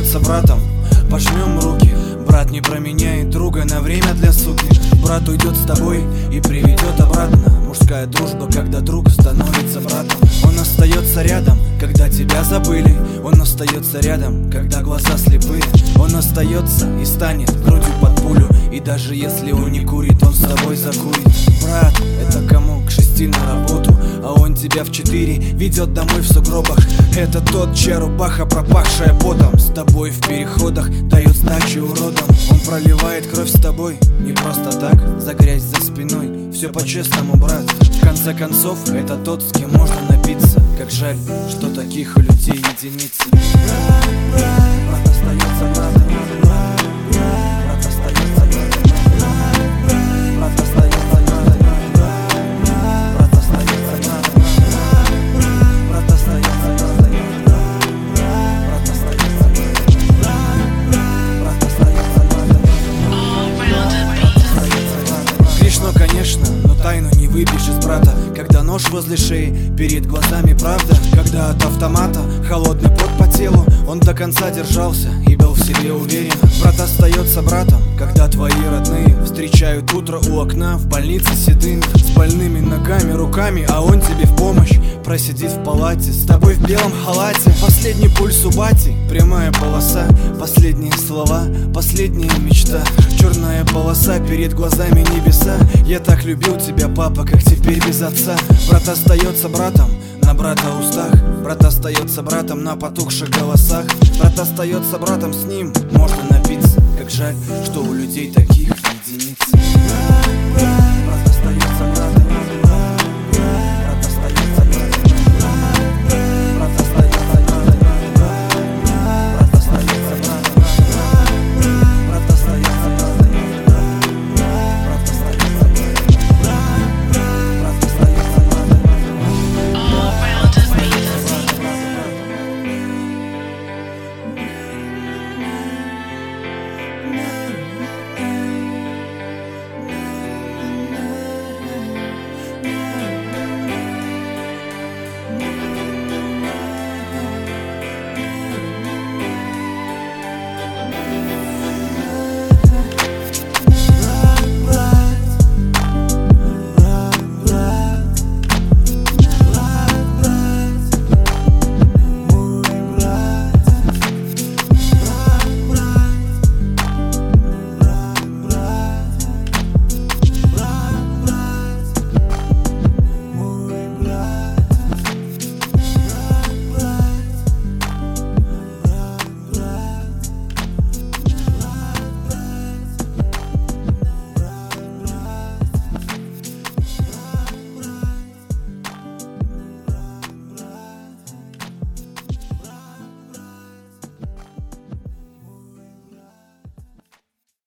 остается братом, пожмем руки. Брат не променяет друга на время для суки. Брат уйдет с тобой и приведет обратно. Мужская дружба, когда друг становится братом. Он остается рядом, когда тебя забыли. Он остается рядом, когда глаза слепые. Он остается и станет грудью под пулю. И даже если он не курит, он с тобой закурит. Брат, это кому к 6 на работу, а он тебя в 4 ведет домой в сугробах. Это тот, чья рубаха, пропахшая потом, с тобой в переходах дает сдачи уродам. Он проливает кровь с тобой не просто так, за грязь за спиной. Все по-честному, брат. В конце концов, это тот, с кем можно напиться. Как жаль, что таких у людей единицы. Брат остается братом. Брат остается братом. Брат остается братом. Брат остается братом. Брат остается братом. Брат остается братом. Грешно, конечно, но тайну не выбьешь из брата. Когда нож возле шеи, перед глазами правда. Когда от автомата холодный пот по телу, он до конца держался и был в себе уверен. Брат остается братом, когда твои родные встречают утро у окна в больнице седыми, с больными ногами, руками, а он тебе в помощь. Просидит в палате, с тобой в белом халате. Последний пульс у бати, прямая полоса. Последние слова, последняя мечта. Черная полоса, перед глазами небеса. Я так любил тебя, папа, как теперь без отца. Брат остается братом на брата устах. Брат остается братом на потухших голосах. Брат остается братом, с ним можно напиться. Как жаль, что у людей таких